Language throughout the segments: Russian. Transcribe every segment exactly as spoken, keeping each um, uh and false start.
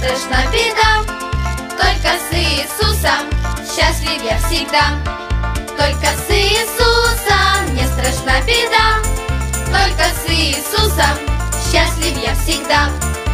страшна беда. Только с Иисусом счастлив я всегда. Только с Иисусом не страшна беда. Только с Иисусом счастлив я всегда.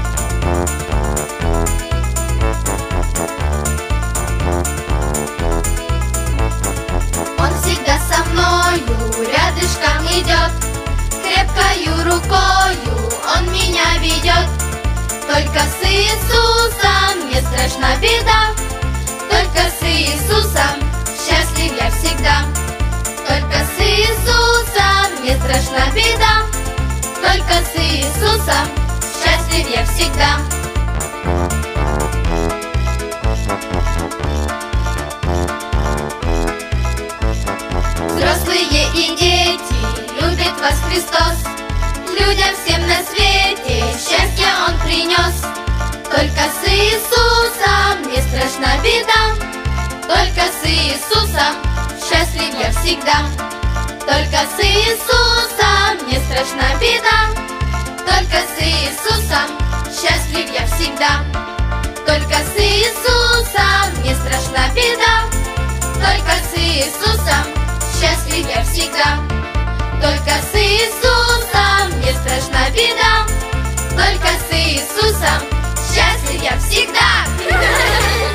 Он всегда со мною, рядышком идет, крепкою рукою он меня ведет. Только с Иисусом не страшна беда. Только с Иисусом счастлив я всегда. Только с Иисусом не страшна беда. Только с Иисусом счастлив я всегда. Взрослые и дети, любит вас Христос. Людям всем на свете счастье Он принес. Только с Иисусом не страшна беда. Только с Иисусом счастлив я всегда. Только с Иисусом не страшна беда. Только с Иисусом счастлив я всегда. Только с Иисусом не страшна беда. Только с Иисусом счастлив я всегда. Только с Иисусом не страшна беда. Только с Иисусом счастлив я всегда.